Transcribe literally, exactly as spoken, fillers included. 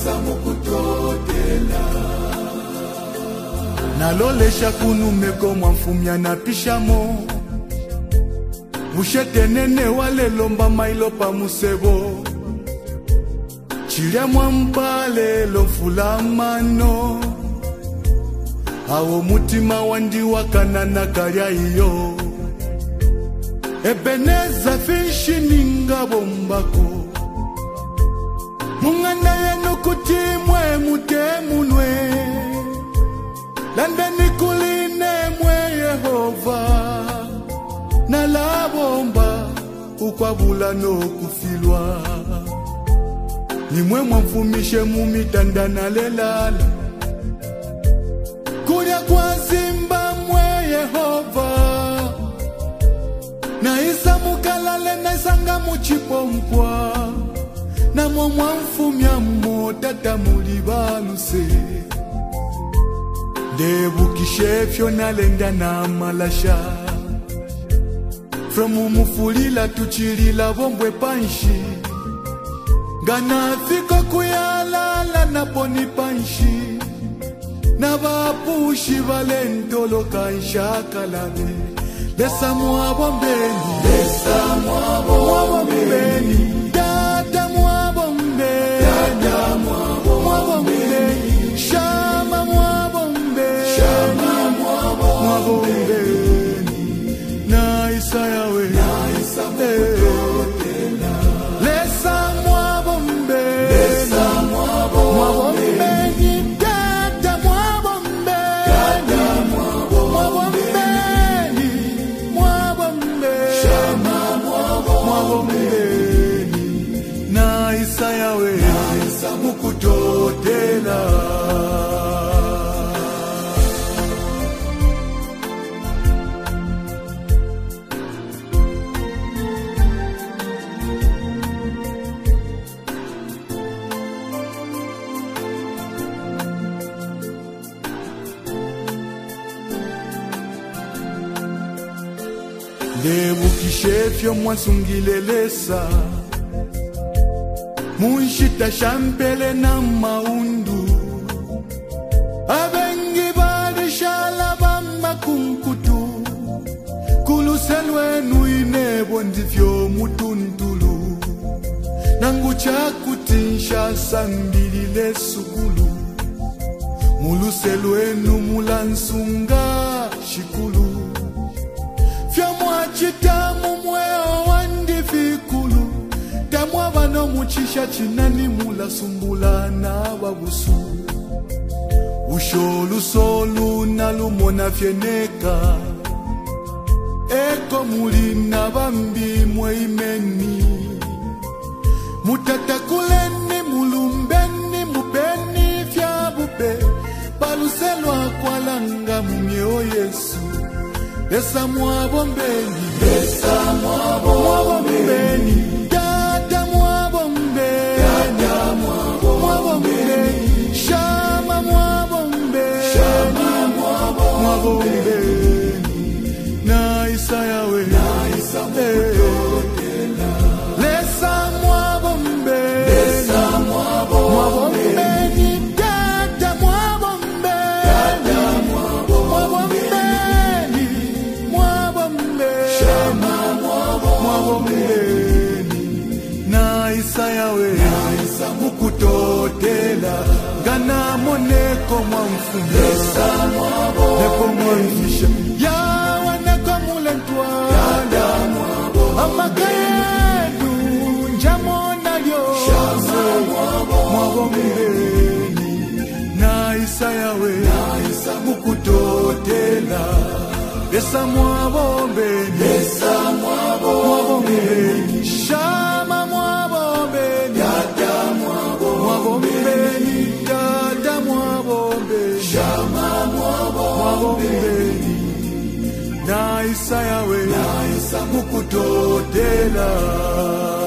nalolesha kunumeko mwamfumya na pishamo mushetenene wale lomba mailo pa musebo chilia mwambale lofulamano awo mutima wandi wakanana kalya iyo Ebeneza fishi ninga bombako Munganda yenu kutimwe mutemunwe Landa nikuline mwe Yehova Na la bomba ukwabula no kufilwa Nimwe mwamfumishe mumitanda na lelala Kunya kwa zimba mwe Yehova Na isa mukalale na isanga muchipo mpwa Na mwamwa mfumya mmo tata mulibaluse Debu kishefyo na lenda na malasha From umufulila tuchilila bombwe panshi Gana fiko kuyalala na poni panshi Na vapushi valentolo kansha kalabe Lesa mwabombeni Lesa mwabombeni Dada mwabombeni Dada mwabombeni Shama mwabombeni Shama mwabombeni Na isa yawe Na isa mwabombeni Lesa mwabombeni Lesa mwabombeni Dada mwabombeni Dada mwabombeni Na isa yawe Na isa mukutotela Debu kishefyo mwansungilelesa Munshita shampele na maundu Abengi bali shalaba makunkutu Kuluselwenu inebo ndivyo mutuntulu Nangu chakutinsha sambilile sukulu Muluselwenu mulansunga shikulu Fyamwa chitamu mweo wandifikulu Tamwa vano muchisha chinani mula sumbula na babusu Usholu solu na lumona fyeneka Eko muli na bambi mweimeni Mutatakuleni mulumbeni mupeni fyabupe Paluselwa kwa langa mumyeo Yesu Lesa mwabombeni Lesa mwabombeni Dada mwabombeni Dada mwabombeni Shama mwabombeni Shama mwabombeni Na isa yawe Na isa mukutotela Lesa mwabombeni Lesa mwabombeni Dada mwabombeni Dada mwabombeni Na isa yawe Na isa mukutotela Gana moneko mwamfume Lesa mwabo Neko mwamfisha Yawa neko mulentwa Yada mwabo Amakayedu Njamona yo Shama mwabo Mwabo mbeni Na isa yawe Na isa mukutotela Lesa mwabo mbeni Lesa mwabo mbeni Shama mwabo mbeni Dada mwabo mbeni Dada mwabo mbeni Shama mwabo mbeni Na isa yawe Na isa mukutotela